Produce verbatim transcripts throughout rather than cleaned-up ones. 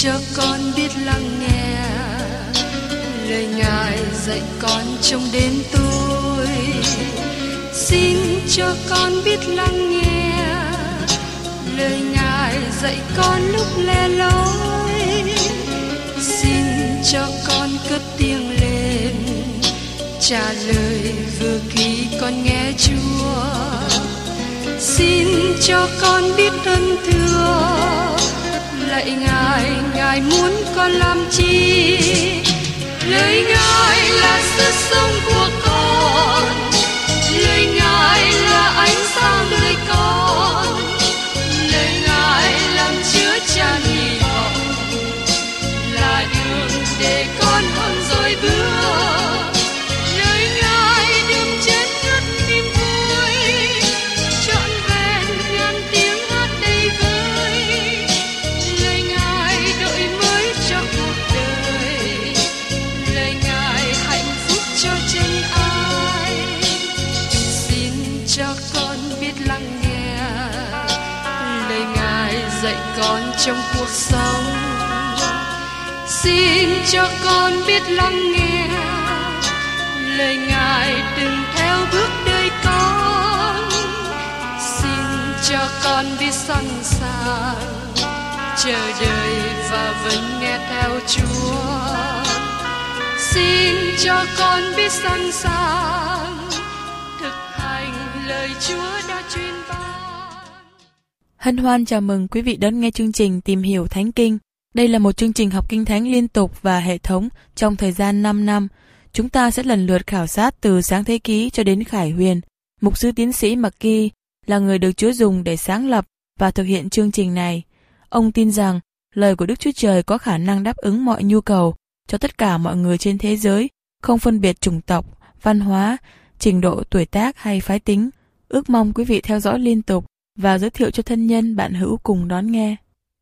cho con biết lắng nghe lời Ngài dạy con trong đêm tối. Xin cho con biết lắng nghe lời Ngài dạy con lúc lẻ loi. Xin cho con cất tiếng lên trả lời vừa khi con nghe Chúa. Xin cho con biết ơn thưa lạy Ngài, Ngài muốn con làm chi? Lời Ngài là sức sống của con, lời Ngài là ánh sáng đời con, lời Ngài làm chứa chan hy vọng, là đường để con hơn rồi bước. Lời Ngài đượm chết ngất niềm vui, trọn vẹn ngàn tiếng hát đầy vơi. Lời Ngài đổi mới cho cuộc đời, lời Ngài hạnh phúc cho chân ai. Xin cho con biết lắng nghe lời Ngài dạy con trong cuộc sống. Xin cho con biết lắng nghe lời Ngài từng theo bước đời con. Xin cho con biết sẵn sàng chờ đợi và vẫn nghe theo Chúa. Xin cho con biết sẵn sàng thực hành lời Chúa đã truyền ban. Hân hoan chào mừng quý vị đón nghe chương trình Tìm hiểu Thánh Kinh. Đây là một chương trình học Kinh Thánh liên tục và hệ thống trong thời gian năm năm. Chúng ta sẽ lần lượt khảo sát từ Sáng Thế Ký cho đến Khải Huyền. Mục sư tiến sĩ McGee là người được Chúa dùng để sáng lập và thực hiện chương trình này. Ông tin rằng lời của Đức Chúa Trời có khả năng đáp ứng mọi nhu cầu cho tất cả mọi người trên thế giới, không phân biệt chủng tộc, văn hóa, trình độ tuổi tác hay phái tính. Ước mong quý vị theo dõi liên tục và giới thiệu cho thân nhân bạn hữu cùng đón nghe.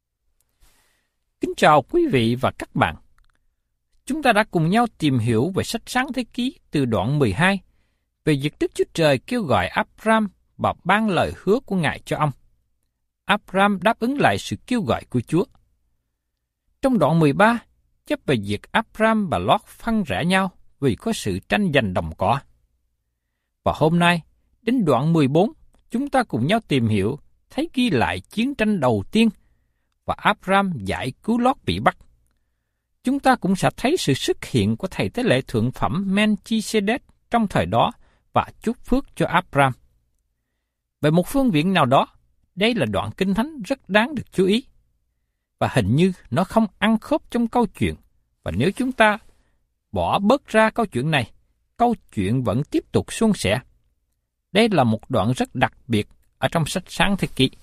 Kính chào quý vị và các bạn. Chúng ta đã cùng nhau tìm hiểu về sách Sáng Thế Ký từ đoạn mười hai về việc Đức Chúa Trời kêu gọi Abraham và ban lời hứa của Ngài cho ông. Abraham đáp ứng lại sự kêu gọi của Chúa. Trong đoạn mười ba, chép về việc Abraham và Lot phân rẽ nhau vì có sự tranh giành đồng cỏ. Và hôm nay, đến đoạn mười bốn, chúng ta cùng nhau tìm hiểu, thấy ghi lại chiến tranh đầu tiên và Abraham giải cứu Lot bị bắt. Chúng ta cũng sẽ thấy sự xuất hiện của thầy tế lễ thượng phẩm Melchizedek trong thời đó và chúc phước cho Abraham. Về một phương diện nào đó, đây là đoạn kinh thánh rất đáng được chú ý. Và hình như nó không ăn khớp trong câu chuyện. Và nếu chúng ta bỏ bớt ra câu chuyện này, câu chuyện vẫn tiếp tục suôn sẻ. Đây là một đoạn rất đặc biệt ở trong sách Sáng Thế Ký.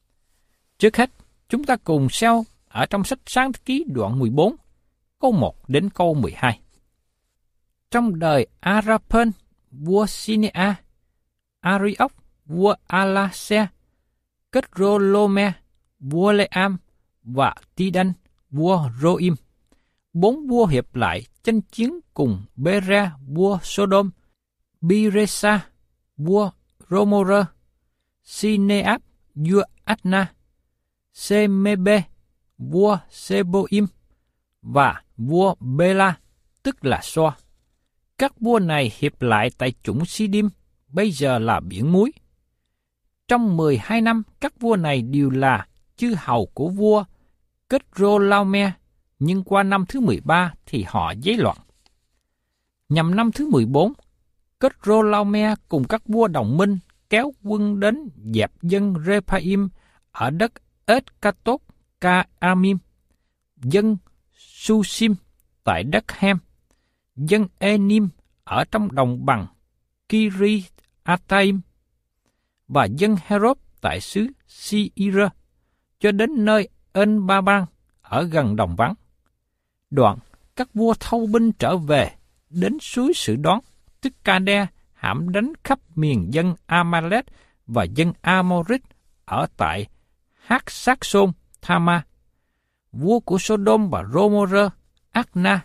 Trước hết, chúng ta cùng xem ở trong sách Sáng Thế Ký đoạn mười bốn, câu một đến câu mười hai. Trong đời Arapen, vua Sinea, Arioch, vua Alase, Kedorlaomer, vua Leam và Tidan, vua Roim, bốn vua hiệp lại tranh chiến cùng Bera, vua Sodom, Biresa, vua Gomorrah, Sineab, vua Adna, Semebe, vua Seboim và vua Bela, tức là So. Các vua này hiệp lại tại chủng Sidim, bây giờ là biển muối. Trong mười hai năm, các vua này đều là chư hầu của vua Kedorlaomer, nhưng qua năm thứ mười ba thì họ giấy loạn. Nhằm năm thứ mười bốn, Kedorlaomer cùng các vua đồng minh kéo quân đến dẹp dân Rephaim ở đất Ết-Ca-tốt Ca-Amim, dân Susim tại đất Hem, dân Enim ở trong đồng bằng Kiri-Ataim và dân Herod tại xứ Si-ir, cho đến nơi En-ba-ban ở gần đồng vắng. Đoạn, các vua thâu binh trở về đến suối Sử Đoán, tức Ca-đe, hãm đánh khắp miền dân Amalek và dân Amorit ở tại Hát-sát-xôn, Thama. Vua của Sodom và Gomorrah, Adna,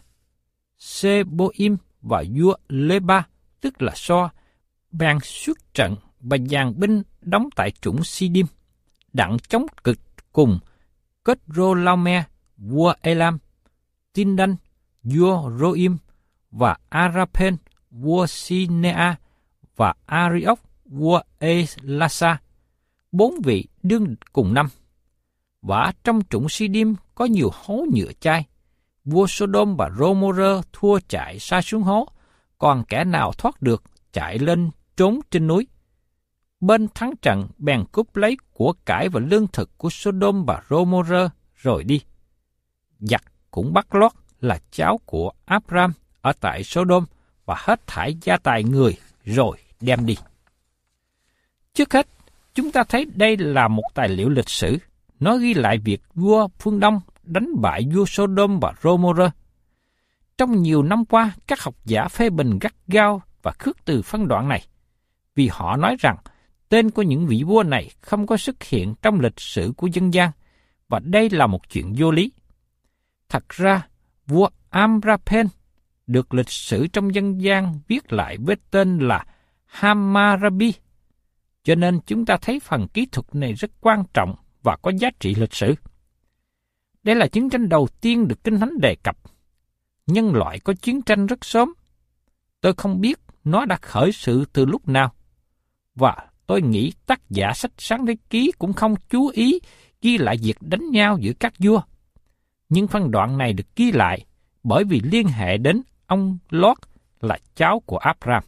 Seboim và vua Leba, tức là So, bèn xuất trận và dàn binh đóng tại chủng Sidim, đặng chống cực cùng Kedorlaomer, vua Elam, Tindan, vua Roim, và Arapen, vua Sinea, và Ariok, vua Elasa, bốn vị đương cùng năm. Và trong trũng Sidim có nhiều hố nhựa chai. Vua Sodom và Gomorrah thua chạy sa xuống hố, còn kẻ nào thoát được chạy lên trốn trên núi. Bên thắng trận bèn cướp lấy của cải và lương thực của Sodom và Gomorrah rồi đi. Giặc cũng bắt Lót là cháu của Abram ở tại Sodom và hết thảy gia tài người rồi đem đi. Trước hết, chúng ta thấy đây là một tài liệu lịch sử. Nó ghi lại việc vua phương Đông đánh bại vua Sodom và Gomorrah. Trong nhiều năm qua, các học giả phê bình gắt gao và khước từ phân đoạn này, vì họ nói rằng tên của những vị vua này không có xuất hiện trong lịch sử của dân gian, và đây là một chuyện vô lý. Thật ra, vua Amrapen được lịch sử trong dân gian viết lại với tên là Hammurabi, cho nên chúng ta thấy phần kỹ thuật này rất quan trọng và có giá trị lịch sử. Đây là chiến tranh đầu tiên được Kinh Thánh đề cập. Nhân loại có chiến tranh rất sớm. Tôi không biết nó đã khởi sự từ lúc nào. Và tôi nghĩ tác giả sách Sáng Thế Ký cũng không chú ý ghi lại việc đánh nhau giữa các vua. Nhưng phân đoạn này được ghi lại bởi vì liên hệ đến ông Lót là cháu của Abram.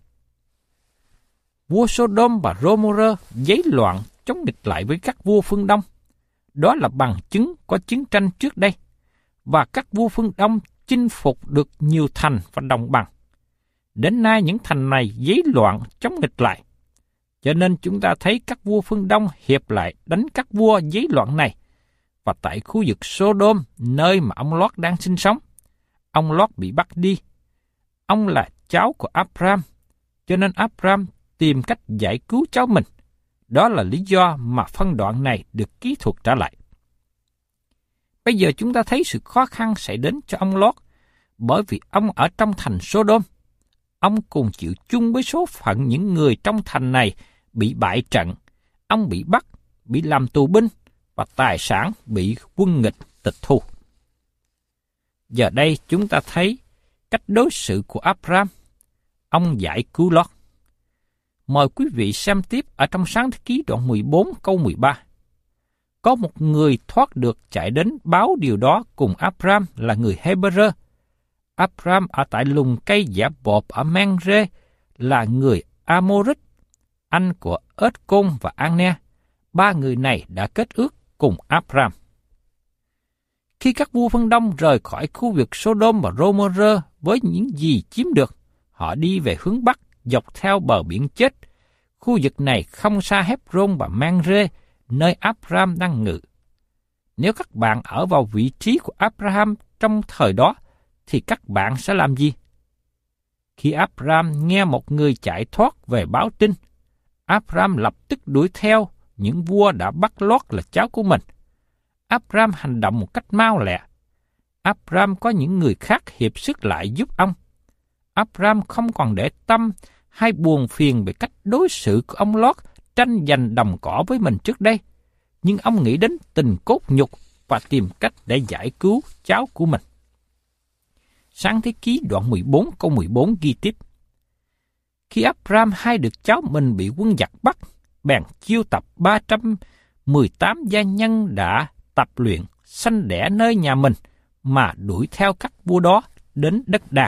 Vua Sodom và Gomorrah giấy loạn chống địch lại với các vua phương Đông. Đó là bằng chứng có chiến tranh trước đây, và các vua phương Đông chinh phục được nhiều thành và đồng bằng. Đến nay những thành này giấy loạn chống địch lại. Cho nên chúng ta thấy các vua phương Đông hiệp lại đánh các vua giấy loạn này. Và tại khu vực Sodom, nơi mà ông Lót đang sinh sống, ông Lót bị bắt đi. Ông là cháu của Abram, cho nên Abram tìm cách giải cứu cháu mình. Đó là lý do mà phân đoạn này được kỹ thuật trả lại. Bây giờ chúng ta thấy sự khó khăn xảy đến cho ông Lót, bởi vì ông ở trong thành Sodom. Ông cùng chịu chung với số phận những người trong thành này bị bại trận. Ông bị bắt, bị làm tù binh, và tài sản bị quân nghịch tịch thu. Giờ đây chúng ta thấy cách đối xử của Abram. Ông giải cứu Lót. Mời quý vị xem tiếp ở trong Sáng Thế Ký đoạn mười bốn câu mười ba. Có một người thoát được chạy đến báo điều đó cùng Abram là người Hebrew. Abram ở tại lùm cây giả bộp ở Mamre là người Amorit, anh của Ết-côn và An-ne. Ba người này đã kết ước cùng Abram. Khi các vua phương Đông rời khỏi khu vực Sodom và Gomorrah với những gì chiếm được, họ đi về hướng Bắc dọc theo bờ biển chết. Khu vực này không xa Hebron và Mamre, nơi Abram đang ngự. Nếu các bạn ở vào vị trí của Abraham trong thời đó, thì các bạn sẽ làm gì? Khi Abram nghe một người chạy thoát về báo tin, Abram lập tức đuổi theo những vua đã bắt Lót là cháu của mình. Abram hành động một cách mau lẹ. Abram có những người khác hiệp sức lại giúp ông. Abram không còn để tâm hay buồn phiền về cách đối xử của ông Lót tranh giành đồng cỏ với mình trước đây, nhưng ông nghĩ đến tình cốt nhục và tìm cách để giải cứu cháu của mình. Sáng Thế Ký đoạn mười bốn câu mười bốn ghi tiếp. Khi Abram hay được cháu mình bị quân giặc bắt, bèn chiêu tập ba trăm mười tám gia nhân đã tập luyện, sanh đẻ nơi nhà mình, mà đuổi theo các vua đó đến đất đàng.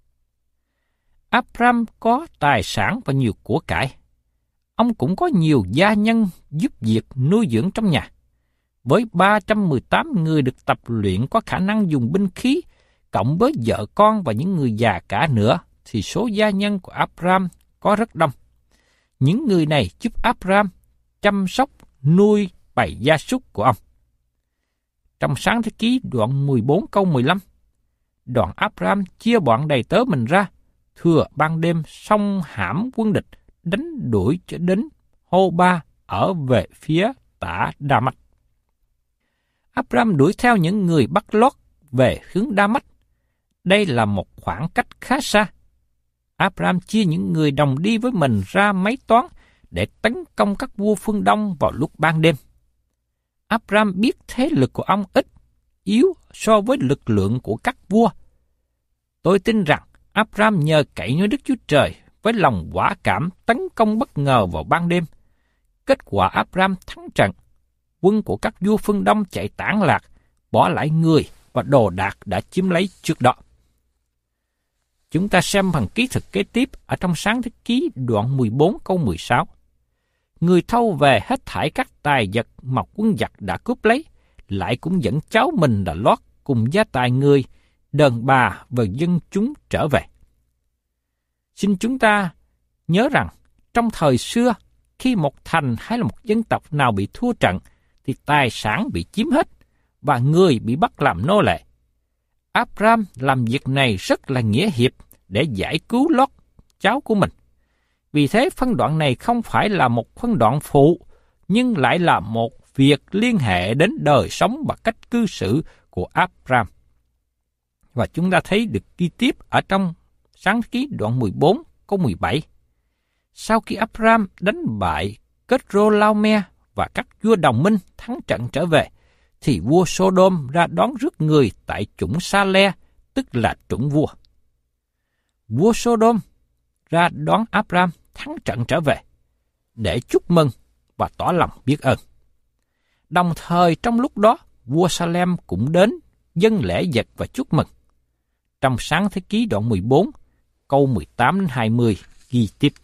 Abram có tài sản và nhiều của cải. Ông cũng có nhiều gia nhân giúp việc nuôi dưỡng trong nhà. Với ba trăm mười tám người được tập luyện có khả năng dùng binh khí, cộng với vợ con và những người già cả nữa, thì số gia nhân của Abram có rất đông. Những người này giúp Abram chăm sóc, nuôi bầy gia súc của ông. Trong Sáng Thế Ký đoạn mười bốn câu mười lăm, đoạn Abram chia bọn đầy tớ mình ra, thừa ban đêm xông hãm quân địch, đánh đuổi cho đến Hô Ba ở về phía tả Đa Mách. Abram đuổi theo những người bắt Lót về hướng Đa Mách. Đây là một khoảng cách khá xa. Abram chia những người đồng đi với mình ra mấy toán để tấn công các vua phương Đông vào lúc ban đêm. Abram biết thế lực của ông ít, yếu so với lực lượng của các vua. Tôi tin rằng Abraham nhờ cậy nơi Đức Chúa Trời với lòng quả cảm tấn công bất ngờ vào ban đêm. Kết quả Abraham thắng trận. Quân của các vua phương Đông chạy tản lạc, bỏ lại người và đồ đạc đã chiếm lấy trước đó. Chúng ta xem phần ký thực kế tiếp ở trong Sáng Thế Ký đoạn mười bốn câu mười sáu. Người thâu về hết thảy các tài vật mà quân giặc đã cướp lấy, lại cũng dẫn cháu mình là Lót cùng gia tài người, đàn bà và dân chúng trở về. Xin chúng ta nhớ rằng, trong thời xưa, khi một thành hay là một dân tộc nào bị thua trận, thì tài sản bị chiếm hết và người bị bắt làm nô lệ. Abraham làm việc này rất là nghĩa hiệp để giải cứu Lót, cháu của mình. Vì thế phân đoạn này không phải là một phân đoạn phụ, nhưng lại là một việc liên hệ đến đời sống và cách cư xử của Abraham. Và chúng ta thấy được ghi tiếp ở trong Sáng Thế Ký đoạn mười bốn câu mười bảy. Sau khi Abraham đánh bại Kedorlaomer và các vua đồng minh thắng trận trở về, thì vua Sodom ra đón rước người tại chủng Sa-le, tức là chủng vua. Vua Sodom ra đón Abraham thắng trận trở về để chúc mừng và tỏ lòng biết ơn. Đồng thời trong lúc đó, vua Salem cũng đến dâng lễ vật và chúc mừng. Trong Sáng Thế Ký đoạn mười bốn, câu mười tám đến hai mươi ghi tiếp.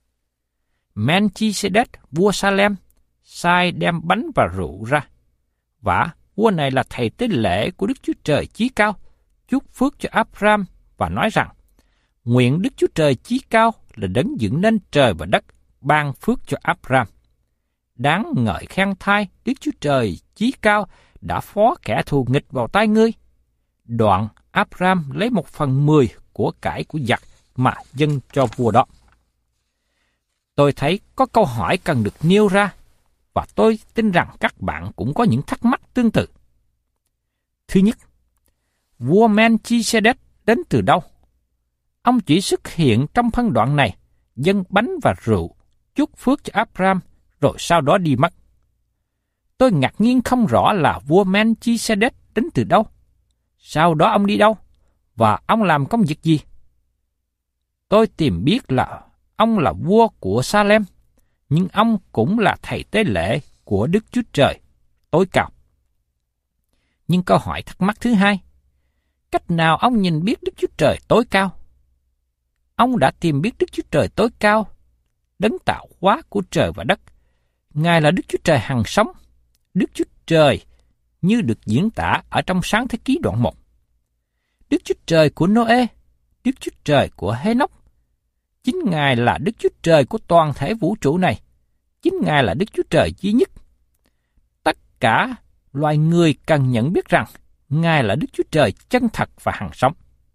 Melchizedek, vua Salem, sai đem bánh và rượu ra. Và vua này là thầy tế lễ của Đức Chúa Trời Chí Cao, chúc phước cho Abraham và nói rằng, nguyện Đức Chúa Trời Chí Cao là đấng dựng nên trời và đất, ban phước cho Abraham. Đáng ngợi khen thai Đức Chúa Trời Chí Cao đã phó kẻ thù nghịch vào tay ngươi. Đoạn Abraham lấy một phần mười của cải của giặc mà dâng cho vua đó. Tôi thấy có câu hỏi cần được nêu ra, và tôi tin rằng các bạn cũng có những thắc mắc tương tự. Thứ nhất, vua Melchizedek đến từ đâu? Ông chỉ xuất hiện trong phân đoạn này, dâng bánh và rượu, chúc phước cho Abraham, rồi sau đó đi mất. Tôi ngạc nhiên không rõ là vua Melchizedek đến từ đâu. Sau đó ông đi đâu? Và ông làm công việc gì? Tôi tìm biết là ông là vua của Salem, nhưng ông cũng là thầy tế lễ của Đức Chúa Trời tối cao. Nhưng câu hỏi thắc mắc thứ hai, cách nào ông nhìn biết Đức Chúa Trời tối cao? Ông đã tìm biết Đức Chúa Trời tối cao, đấng tạo hóa của trời và đất. Ngài là Đức Chúa Trời hằng sống, Đức Chúa Trời như được diễn tả ở trong Sáng Thế Ký đoạn một. Đức Chúa Trời của Nô-ê, Đức Chúa Trời của Hê-nóc. Chính Ngài là Đức Chúa Trời của toàn thể vũ trụ này. Chính Ngài là Đức Chúa Trời duy nhất. Tất cả loài người cần nhận biết rằng Ngài là Đức Chúa Trời chân thật và hằng sống.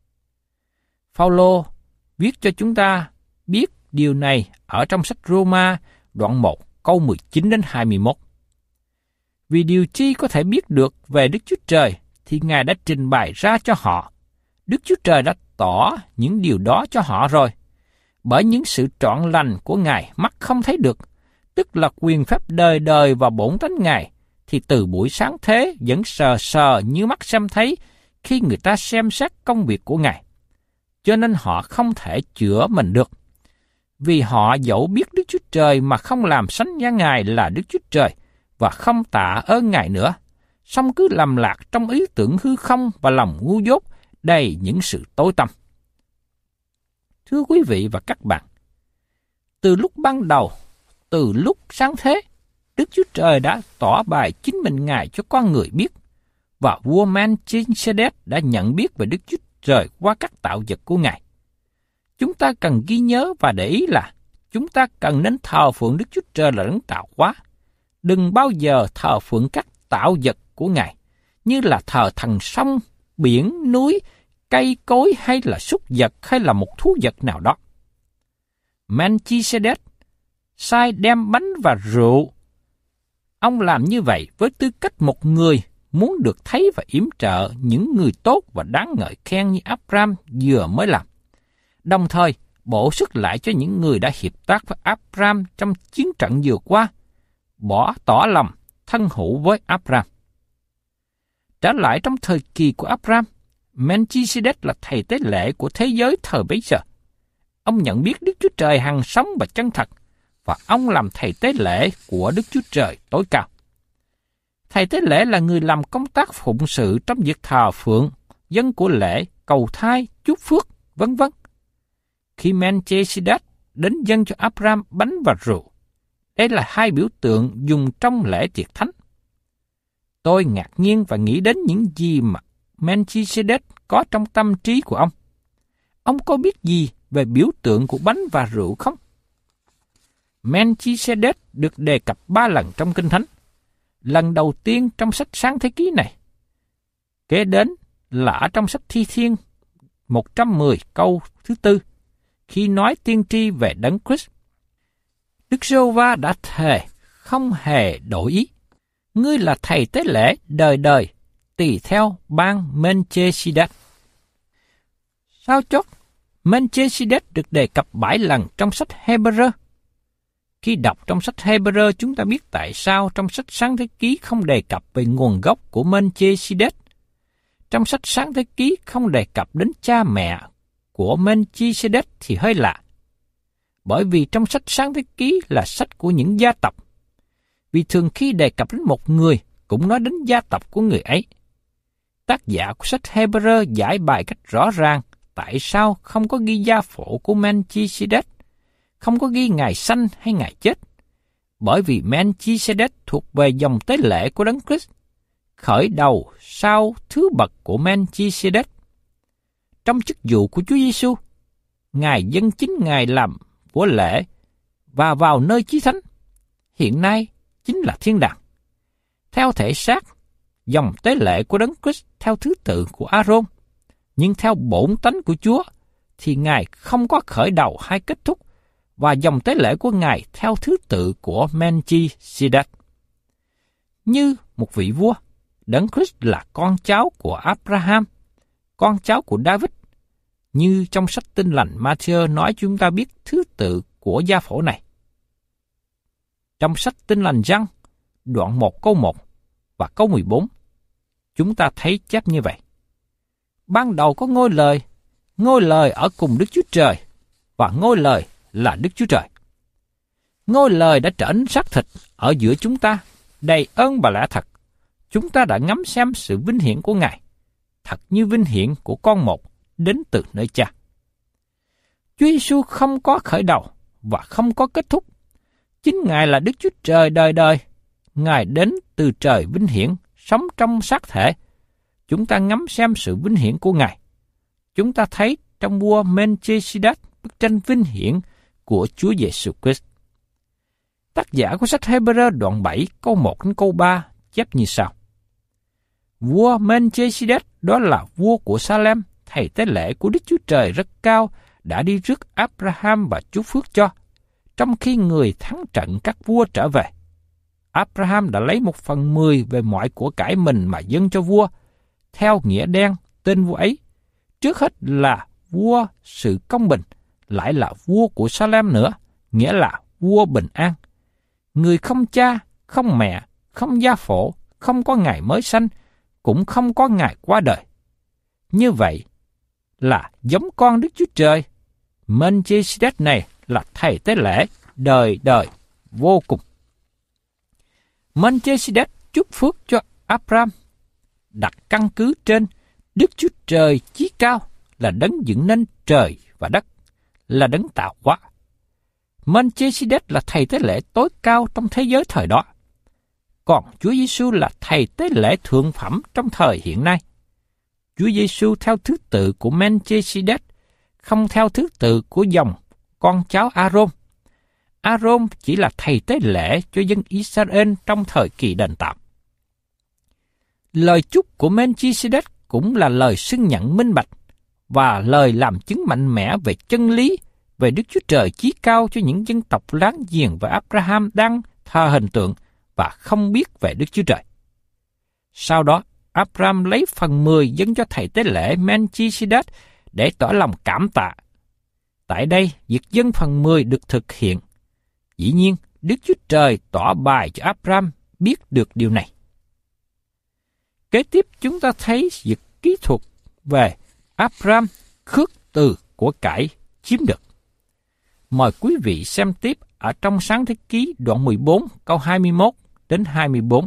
Phao-lô viết cho chúng ta biết điều này ở trong sách Rô-ma đoạn một câu mười chín đến hai mươi mốt. Vì điều chi có thể biết được về Đức Chúa Trời thì Ngài đã trình bày ra cho họ. Đức Chúa Trời đã tỏ những điều đó cho họ rồi. Bởi những sự trọn lành của Ngài mắt không thấy được, tức là quyền phép đời đời và bổn tánh Ngài, thì từ buổi sáng thế vẫn sờ sờ như mắt xem thấy khi người ta xem xét công việc của Ngài. Cho nên họ không thể chữa mình được. Vì họ dẫu biết Đức Chúa Trời mà không làm sánh giá Ngài là Đức Chúa Trời và không tạ ơn Ngài nữa, song cứ lầm lạc trong ý tưởng hư không và lòng ngu dốt đầy những sự tối tăm. Thưa quý vị và các bạn, từ lúc ban đầu, từ lúc sáng thế, Đức Chúa Trời đã tỏ bày chính mình Ngài cho con người biết, và vua Melchizedek đã nhận biết về Đức Chúa Trời qua các tạo vật của Ngài. Chúng ta cần ghi nhớ và để ý là chúng ta cần nên thờ phượng Đức Chúa Trời là đấng tạo hóa. Đừng bao giờ thờ phượng các tạo vật của Ngài, như là thờ thần sông, biển, núi, cây cối hay là súc vật hay là một thú vật nào đó. Melchizedek sai đem bánh và rượu. Ông làm như vậy với tư cách một người muốn được thấy và yểm trợ những người tốt và đáng ngợi khen như Abraham vừa mới làm. Đồng thời, bổ sức lại cho những người đã hiệp tác với Abraham trong chiến trận vừa qua, bỏ tỏ lòng thân hữu với Abraham. Trở lại trong thời kỳ của Abraham, Melchizedek là thầy tế lễ của thế giới thời bấy giờ. Ông nhận biết Đức Chúa Trời hằng sống và chân thật, và ông làm thầy tế lễ của Đức Chúa Trời tối cao. Thầy tế lễ là người làm công tác phụng sự trong việc thờ phượng, dâng của lễ, cầu thai, chúc phước, vân vân. Khi Melchizedek đến dâng cho Abraham bánh và rượu, đây là hai biểu tượng dùng trong lễ tiệc thánh. Tôi ngạc nhiên và nghĩ đến những gì mà Melchizedek có trong tâm trí của ông. Ông có biết gì về biểu tượng của bánh và rượu không? Melchizedek được đề cập ba lần trong Kinh Thánh. Lần đầu tiên trong sách Sáng Thế Ký này. Kế đến là ở trong sách Thi Thiên một trăm mười câu thứ tư, khi nói tiên tri về Đấng Christ. Đức Giê-hô-va đã thề không hề đổi ý. Ngươi là thầy tế lễ đời đời, tùy theo ban Melchizedek. Sao chót, Melchizedek được đề cập bảy lần trong sách Hebrew. Khi đọc trong sách Hebrew, chúng ta biết tại sao trong sách Sáng Thế Ký không đề cập về nguồn gốc của Melchizedek. Trong sách Sáng Thế Ký không đề cập đến cha mẹ của Melchizedek thì hơi lạ. Bởi vì trong sách Sáng Thế Ký là sách của những gia tộc. Vì thường khi đề cập đến một người, cũng nói đến gia tộc của người ấy. Tác giả của sách Hebrew giải bài cách rõ ràng tại sao không có ghi gia phổ của Melchizedek, không có ghi ngày sanh hay ngày chết. Bởi vì Melchizedek thuộc về dòng tế lễ của Đấng Christ, khởi đầu sau thứ bậc của Melchizedek. Trong chức vụ của Chúa Giêsu, Ngài dâng chính Ngài làm của lễ và vào nơi chí thánh, hiện nay chính là thiên đàng. Theo thể xác, dòng tế lễ của Đấng Christ theo thứ tự của Aaron, nhưng theo bổn tánh của Chúa thì Ngài không có khởi đầu hay kết thúc, và dòng tế lễ của Ngài theo thứ tự của Melchizedek. Như một vị vua, Đấng Christ là con cháu của Abraham, con cháu của David, như trong sách Tin lành Ma-thi-ơ nói chúng ta biết thứ tự của gia phổ này. Trong sách Tin lành Giăng, đoạn một câu một và câu mười bốn, chúng ta thấy chép như vậy. Ban đầu có ngôi lời, ngôi lời ở cùng Đức Chúa Trời, và ngôi lời là Đức Chúa Trời. Ngôi lời đã trở nên xác thịt ở giữa chúng ta, đầy ơn và lẽ thật. Chúng ta đã ngắm xem sự vinh hiển của Ngài, thật như vinh hiển của con một đến từ nơi Cha. Chúa Giêsu không có khởi đầu và không có kết thúc. Chính Ngài là Đức Chúa Trời đời đời. Ngài đến từ trời vinh hiển, sống trong xác thể. Chúng ta ngắm xem sự vinh hiển của Ngài. Chúng ta thấy trong vua Melchizedek bức tranh vinh hiển của Chúa Giêsu Christ. Tác giả của sách Hebrew đoạn bảy câu một đến câu ba chép như sau. Vua Melchizedek, đó là vua của Salem, thầy tế lễ của Đức Chúa Trời rất cao, đã đi rước Abraham và chúc phước cho, trong khi người thắng trận các vua trở về. Abraham đã lấy một phần mười về mọi của cải mình mà dâng cho vua, theo nghĩa đen tên vua ấy. Trước hết là vua sự công bình, lại là vua của Salem nữa, nghĩa là vua bình an. Người không cha, không mẹ, không gia phổ, không có ngày mới sanh, cũng không có ngày qua đời. Như vậy là giống con Đức Chúa Trời. Melchizedek này là thầy tế lễ đời đời vô cùng. Melchizedek chúc phước cho Abraham, đặt căn cứ trên Đức Chúa Trời chí cao, là đấng dựng nên trời và đất, là đấng tạo hóa. Melchizedek là thầy tế lễ tối cao trong thế giới thời đó. Còn Chúa Giêsu là thầy tế lễ thượng phẩm trong thời hiện nay. Chúa Giêsu theo thứ tự của Melchizedek, không theo thứ tự của dòng con cháu Aaron. Aaron chỉ là thầy tế lễ cho dân Israel trong thời kỳ đền tạm. Lời chúc của Melchizedek cũng là lời xưng nhận minh bạch và lời làm chứng mạnh mẽ về chân lý, về Đức Chúa Trời chí cao cho những dân tộc láng giềng và Abraham đang thờ hình tượng và không biết về Đức Chúa Trời. Sau đó, Abraham lấy phần mười dâng cho thầy tế lễ Melchizedek để tỏ lòng cảm tạ. Tại đây, việc dâng phần mười được thực hiện. Dĩ nhiên, Đức Chúa Trời tỏ bài cho Abraham biết được điều này. Kế tiếp chúng ta thấy việc kỹ thuật về Abraham khước từ của cải chiếm được. Mời quý vị xem tiếp ở trong Sáng Thế Ký đoạn mười bốn câu hai mươi mốt đến hai mươi bốn.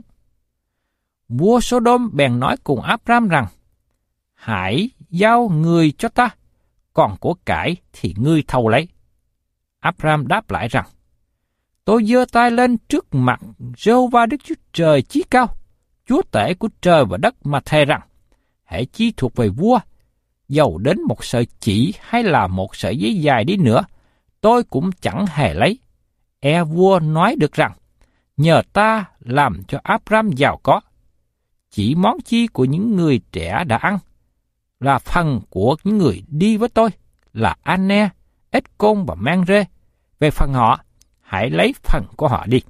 Vua Sodom bèn nói cùng Abraham rằng: Hãy giao người cho ta, còn của cải thì ngươi thâu lấy. Abraham đáp lại rằng: Tôi giơ tay lên trước mặt Giê-hô-va Đức Chúa Trời chí cao, Chúa tể của trời và đất mà thề rằng: hễ chi thuộc về vua, dầu đến một sợi chỉ hay là một sợi giấy dài đi nữa, tôi cũng chẳng hề lấy. E vua nói được rằng: nhờ ta làm cho Abraham giàu có. Chỉ món chi của những người trẻ đã ăn là phần của những người đi với tôi, là An-ne, Ết-côn và Man-rê. Về phần họ, hãy lấy phần của họ đi.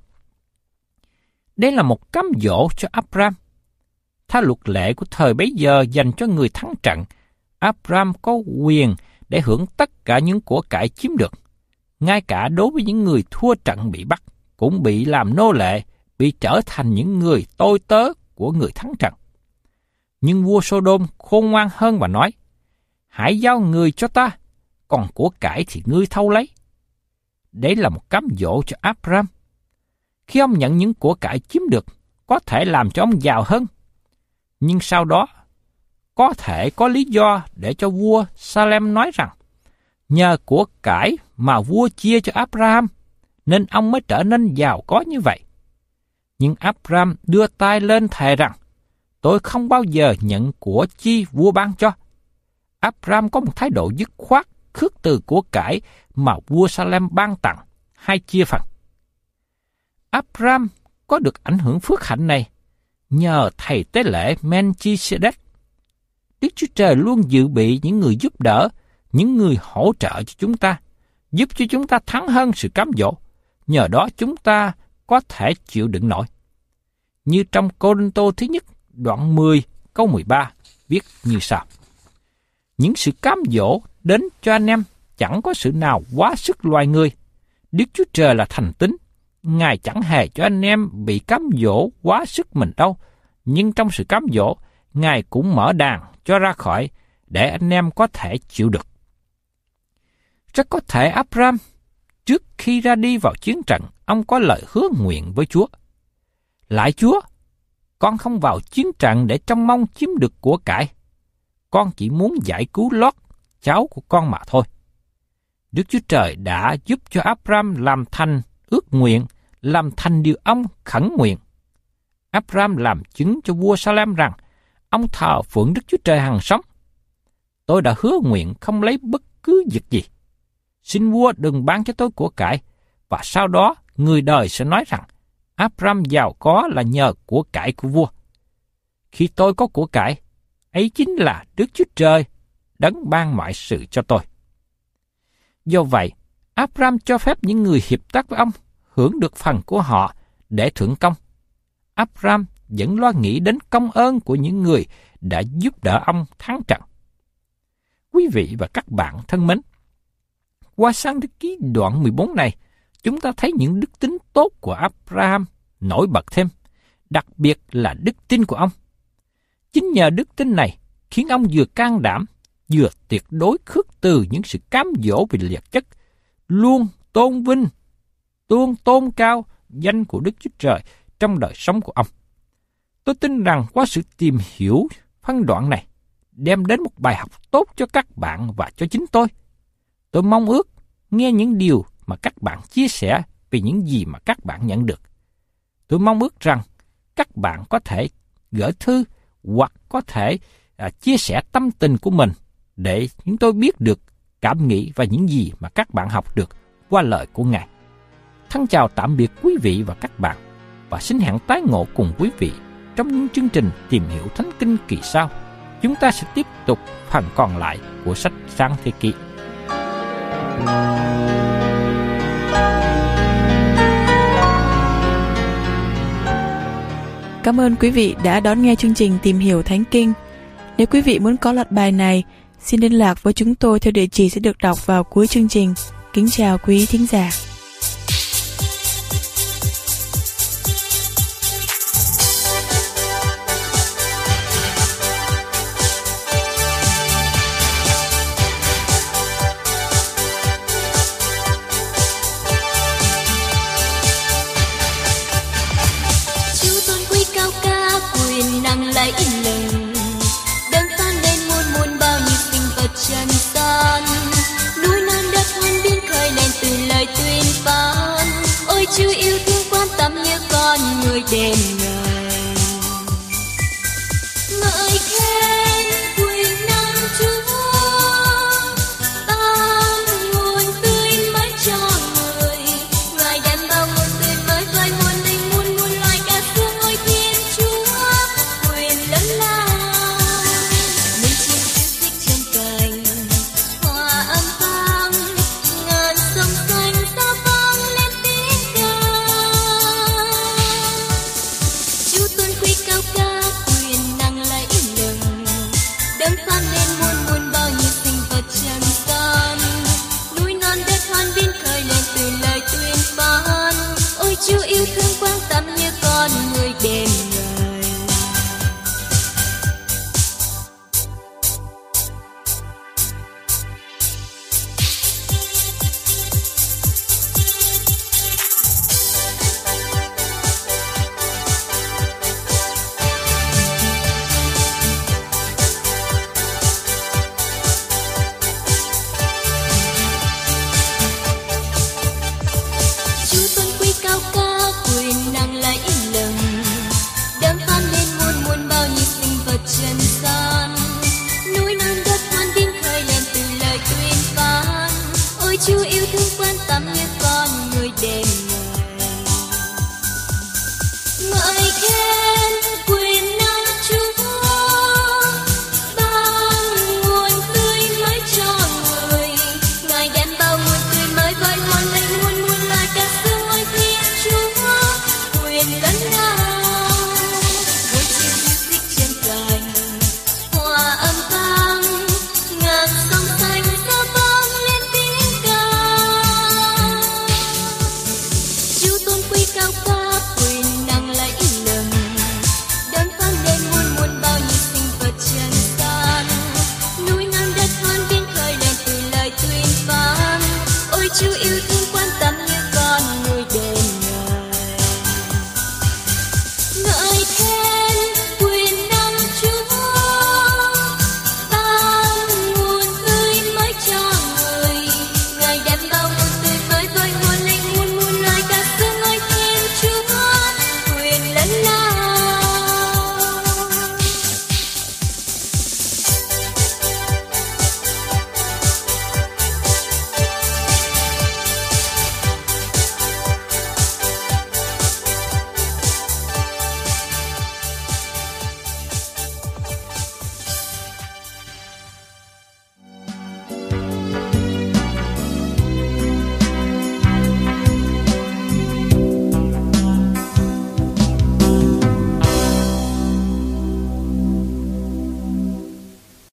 Đây là một cám dỗ cho Abraham. Theo luật lệ của thời bấy giờ dành cho người thắng trận, Abraham có quyền để hưởng tất cả những của cải chiếm được. Ngay cả đối với những người thua trận bị bắt, cũng bị làm nô lệ, bị trở thành những người tôi tớ của người thắng trận. Nhưng vua Sodom khôn ngoan hơn và nói: hãy giao người cho ta, còn của cải thì ngươi thâu lấy. Đấy là một cám dỗ cho Abraham. Khi ông nhận những của cải chiếm được, có thể làm cho ông giàu hơn. Nhưng sau đó, có thể có lý do để cho vua Salem nói rằng: nhờ của cải mà vua chia cho Abraham, nên ông mới trở nên giàu có như vậy. Nhưng Abraham đưa tay lên thề rằng: tôi không bao giờ nhận của chi vua ban cho. Abraham có một thái độ dứt khoát khước từ của cải mà vua Salem ban tặng hay chia phần. Abraham có được ảnh hưởng phước hạnh này nhờ thầy tế lễ Melchizedek. Đức Chúa Trời luôn dự bị những người giúp đỡ, những người hỗ trợ cho chúng ta, giúp cho chúng ta thắng hơn sự cám dỗ. Nhờ đó chúng ta có thể chịu đựng nổi. Như trong Cô-rinh-tô thứ nhất, đoạn mười, câu mười ba, viết như sau: những sự cám dỗ đến cho anh em chẳng có sự nào quá sức loài người. Đức Chúa Trời là thành tín, Ngài chẳng hề cho anh em bị cám dỗ quá sức mình đâu, nhưng trong sự cám dỗ, Ngài cũng mở đàn cho ra khỏi để anh em có thể chịu được. Rất có thể Abraham, trước khi ra đi vào chiến trận, ông có lời hứa nguyện với Chúa: lạy Chúa, con không vào chiến trận để trông mong chiếm được của cải. Con chỉ muốn giải cứu Lót, cháu của con mà thôi. Đức Chúa Trời đã giúp cho Abraham làm thành ước nguyện, làm thành điều ông khẩn nguyện. Abraham làm chứng cho vua Salem rằng ông thờ phượng Đức Chúa Trời hằng sống. Tôi đã hứa nguyện không lấy bất cứ việc gì. Xin vua đừng ban cho tôi của cải, và sau đó người đời sẽ nói rằng Abraham giàu có là nhờ của cải của vua. Khi tôi có của cải, ấy chính là Đức Chúa Trời đấng ban mọi sự cho tôi. Do vậy, Abraham cho phép những người hiệp tác với ông hưởng được phần của họ để thưởng công. Abraham vẫn lo nghĩ đến công ơn của những người đã giúp đỡ ông thắng trận. Quý vị và các bạn thân mến, qua Sáng Thế Ký đoạn mười bốn này, chúng ta thấy những đức tính tốt của Abraham nổi bật thêm, đặc biệt là đức tin của ông. Chính nhờ đức tin này khiến ông vừa can đảm, vừa tuyệt đối khước từ những sự cám dỗ về vật chất, luôn tôn vinh, luôn tôn cao danh của Đức Chúa Trời trong đời sống của ông. Tôi tin rằng qua sự tìm hiểu phân đoạn này đem đến một bài học tốt cho các bạn và cho chính tôi. Tôi mong ước nghe những điều mà các bạn chia sẻ về những gì mà các bạn nhận được. Tôi mong ước rằng các bạn có thể gửi thư hoặc có thể à, chia sẻ tâm tình của mình để chúng tôi biết được cảm nghĩ và những gì mà các bạn học được qua lời của Ngài. Thân chào tạm biệt quý vị và các bạn, và xin hẹn tái ngộ cùng quý vị trong những chương trình tìm hiểu Thánh Kinh kỳ sau. Chúng ta sẽ tiếp tục phần còn lại của sách Sáng Thế Ký. Cảm ơn quý vị đã đón nghe chương trình Tìm hiểu Thánh Kinh. Nếu quý vị muốn có loạt bài này, xin liên lạc với chúng tôi theo địa chỉ sẽ được đọc vào cuối chương trình. Kính chào quý thính giả. đến